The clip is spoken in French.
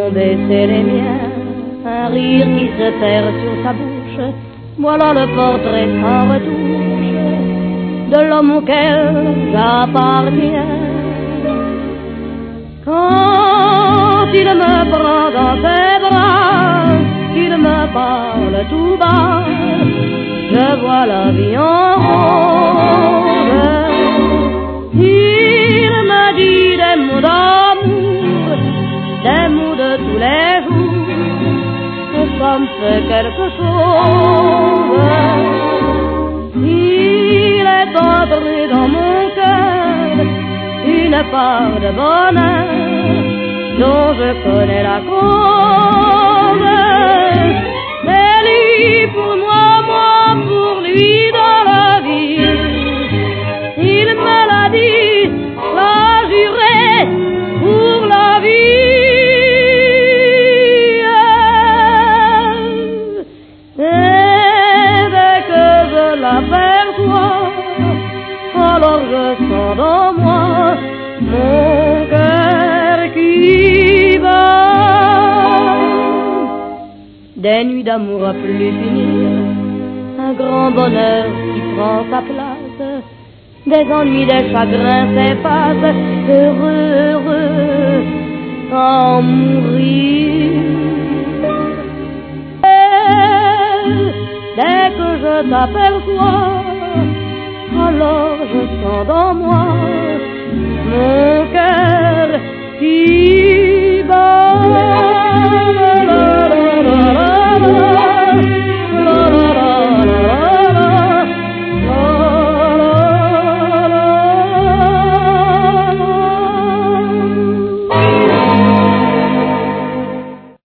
font baisser les miens, un rire qui se perd sur sa bouche. Voilà le portrait sans retouche de l'homme auquel j'appartiens. Quand il me prend dans ses bras, qu'il me parle tout bas, je vois la vie en rose. Il me dit des mots d'amour, des mots de tous les jours, et ça me fait quelque chose. Il est entré dans mon cœur une part de bonheur dont je connais la cause. C'est lui pour moi, moi pour lui dans la vie. Il me l'a dit, l'a juré pour la vie. Et dès que je l'aperçois, alors je sens dans moi mon cœur qui bat. Des nuits d'amour à plus finir, un grand bonheur qui prend sa place, des ennuis, des chagrins s'effacent, heureux, heureux, sans mourir. Et dès que je t'aperçois, alors je sens dans moi mon cœur qui